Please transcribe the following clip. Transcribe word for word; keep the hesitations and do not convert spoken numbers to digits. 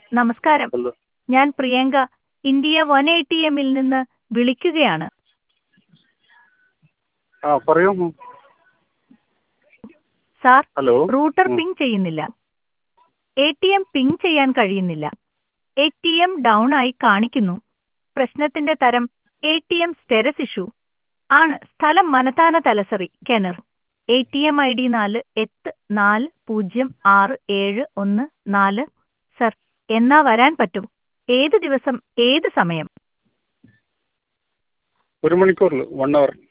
നമസ്കാരം. ഹലോ. ഞാൻ Priyanka India one eighty എമ്മിൽ നിന്ന് വിളിക്കുകയാണ്. ആ പറയൂ. Sir, hello. റൂട്ടർ ഉം. പിങ് ചെയ്യുന്നില്ല. എ ടി എം പിങ് ചെയ്യാൻ കഴിയുന്നില്ല. എ ടി എം ഡൗൺ ആയി കാണിക്കുന്നു. പ്രശ്നത്തിന്റെ തരം A T M status issue ആണ്. സ്ഥലം Manathana Thalassery, Kannur. A T M I D നാല് എട്ട് നാല് പൂജ്യം ആറ് ഏഴ് ഒന്ന് നാല്. സർ, എന്നാ വരാൻ പറ്റും? ഏത് ദിവസം, ഏത് സമയം? ഒരു മണിക്കൂറിൽ വൺ അവർ